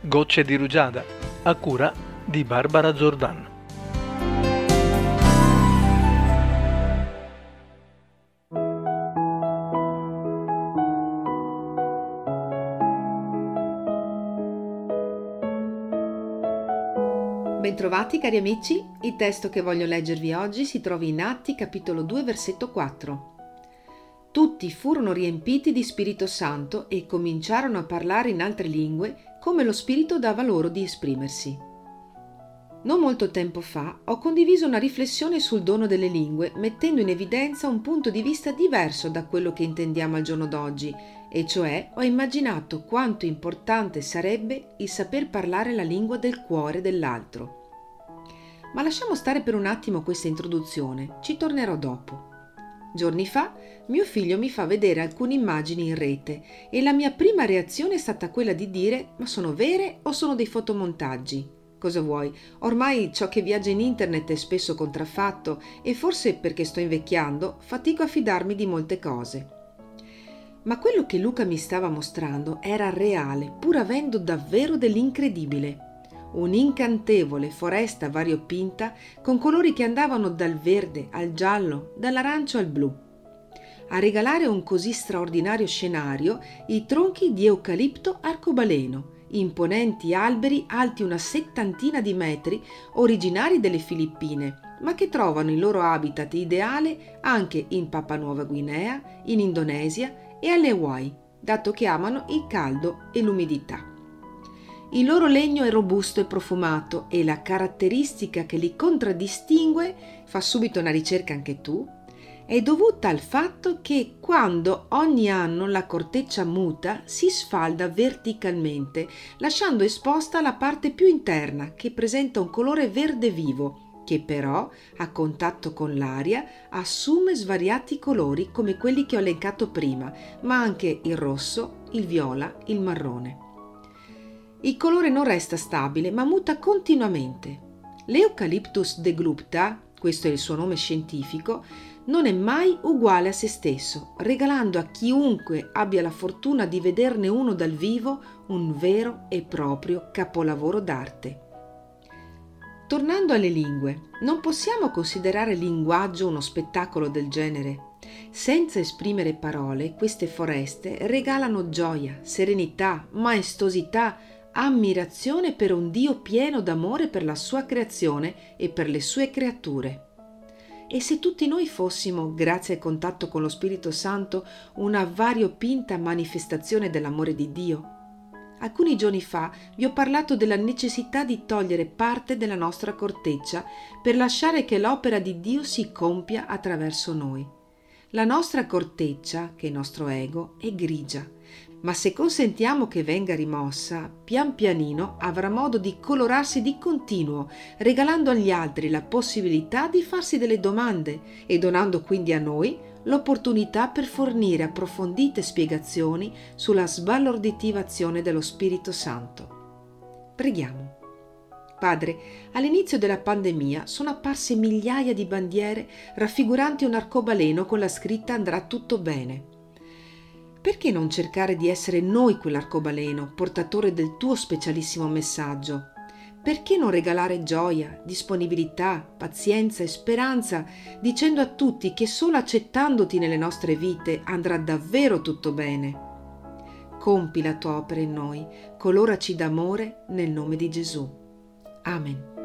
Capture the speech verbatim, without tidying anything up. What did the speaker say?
Gocce di rugiada, a cura di Barbara Zordan. Bentrovati cari amici, il testo che voglio leggervi oggi si trova in Atti capitolo due versetto quattro. Tutti furono riempiti di Spirito Santo e cominciarono a parlare in altre lingue come lo Spirito dava loro di esprimersi. Non molto tempo fa ho condiviso una riflessione sul dono delle lingue, mettendo in evidenza un punto di vista diverso da quello che intendiamo al giorno d'oggi, e cioè ho immaginato quanto importante sarebbe il saper parlare la lingua del cuore dell'altro. Ma lasciamo stare per un attimo questa introduzione, ci tornerò dopo. Giorni fa mio figlio mi fa vedere alcune immagini in rete e la mia prima reazione è stata quella di dire: ma sono vere o sono dei fotomontaggi? Cosa vuoi? Ormai ciò che viaggia in internet è spesso contraffatto e forse perché sto invecchiando fatico a fidarmi di molte cose. Ma quello che Luca mi stava mostrando era reale, pur avendo davvero dell'incredibile. Un'incantevole foresta variopinta con colori che andavano dal verde al giallo, dall'arancio al blu. A regalare un così straordinario scenario i tronchi di eucalipto arcobaleno, imponenti alberi alti una settantina di metri, originari delle Filippine, ma che trovano il loro habitat ideale anche in Papua Nuova Guinea, in Indonesia e alle Hawaii, dato che amano il caldo e l'umidità. Il loro legno è robusto e profumato e la caratteristica che li contraddistingue, fa subito una ricerca anche tu, è dovuta al fatto che quando ogni anno la corteccia muta si sfalda verticalmente, lasciando esposta la parte più interna che presenta un colore verde vivo, che però a contatto con l'aria assume svariati colori come quelli che ho elencato prima, ma anche il rosso, il viola, il marrone. Il colore non resta stabile, ma muta continuamente. L'Eucalyptus deglupta, questo è il suo nome scientifico, non è mai uguale a se stesso, regalando a chiunque abbia la fortuna di vederne uno dal vivo un vero e proprio capolavoro d'arte. Tornando alle lingue, non possiamo considerare il linguaggio uno spettacolo del genere. Senza esprimere parole, queste foreste regalano gioia, serenità, maestosità, ammirazione per un Dio pieno d'amore per la sua creazione e per le sue creature. E se tutti noi fossimo, grazie al contatto con lo Spirito Santo, una variopinta manifestazione dell'amore di Dio? Alcuni giorni fa vi ho parlato della necessità di togliere parte della nostra corteccia per lasciare che l'opera di Dio si compia attraverso noi. La nostra corteccia, che è il nostro ego, è grigia, ma se consentiamo che venga rimossa, pian pianino avrà modo di colorarsi di continuo, regalando agli altri la possibilità di farsi delle domande e donando quindi a noi l'opportunità per fornire approfondite spiegazioni sulla sbalorditiva azione dello Spirito Santo. Preghiamo. Padre, all'inizio della pandemia sono apparse migliaia di bandiere raffiguranti un arcobaleno con la scritta "Andrà tutto bene". Perché non cercare di essere noi quell'arcobaleno, portatore del tuo specialissimo messaggio? Perché non regalare gioia, disponibilità, pazienza e speranza, dicendo a tutti che solo accettandoti nelle nostre vite andrà davvero tutto bene? Compi la tua opera in noi, coloraci d'amore nel nome di Gesù. Amen.